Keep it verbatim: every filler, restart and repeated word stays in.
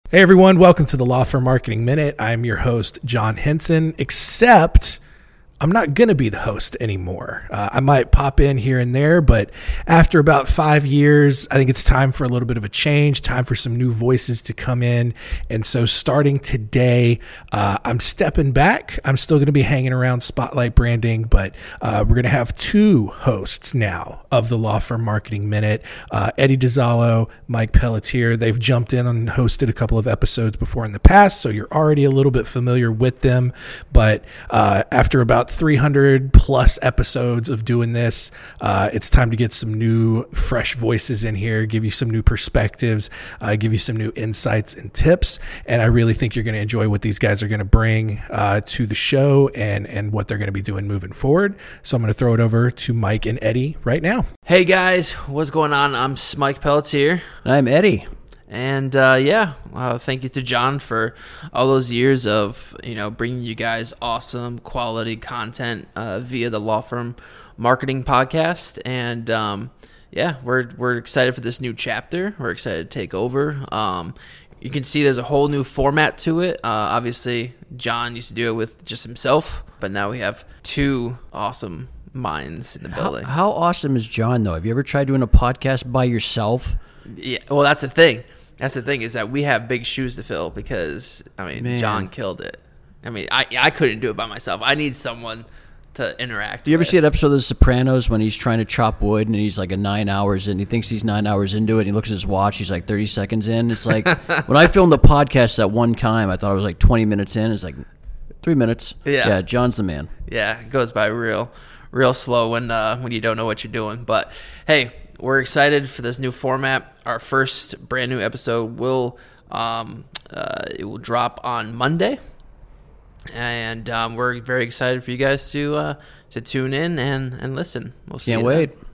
Hey everyone, welcome to the Law Firm Marketing Minute. I'm your host, John Henson, except I'm not going to be the host anymore. Uh, I might pop in here and there, but after about five years, I think it's time for a little bit of a change, time for some new voices to come in. And so starting today, uh, I'm stepping back. I'm still going to be hanging around Spotlight Branding, but uh, we're going to have two hosts now of the Law Firm Marketing Minute. Uh, Eddie DiZallo, Mike Pelletier, they've jumped in and hosted a couple of episodes before in the past, so you're already a little bit familiar with them. But uh, after about three hundred plus episodes of doing this, uh, it's time to get some new, fresh voices in here, give you some new perspectives, uh, give you some new insights and tips. And I really think you're going to enjoy what these guys are going to bring uh, to the show and, and what they're going to be doing moving forward. So I'm going to throw it over to Mike and Eddie right now. Hey guys, what's going on? I'm Mike Pelletier. And I'm Eddie. And uh, yeah, uh, thank you to John for all those years of, you know, bringing you guys awesome quality content uh, via the Law Firm Marketing Podcast. And um, yeah, we're we're excited for this new chapter. We're excited to take over. Um, you can see there's a whole new format to it. Uh, obviously, John used to do it with just himself, but now we have two awesome minds in the building. How, how awesome is John, though? Have you ever tried doing a podcast by yourself? Yeah, well, that's the thing. That's the thing is that we have big shoes to fill because, I mean, Man. John killed it. I mean, I I couldn't do it by myself. I need someone to interact Do you ever with. see an episode of The Sopranos when he's trying to chop wood and he's like a nine hours in? He thinks he's nine hours into it. And he looks at his watch. He's like thirty seconds in. It's like when I filmed the podcast at one time, I thought I was like twenty minutes in. It's like three minutes. Yeah. Yeah, John's the man. Yeah, it goes by real real slow when uh, when you don't know what you're doing. But, hey, we're excited for this new format. Our first brand new episode will um, uh, it will drop on Monday, and um, we're very excited for you guys to uh, to tune in and, and listen. We'll see Can't you wait. then.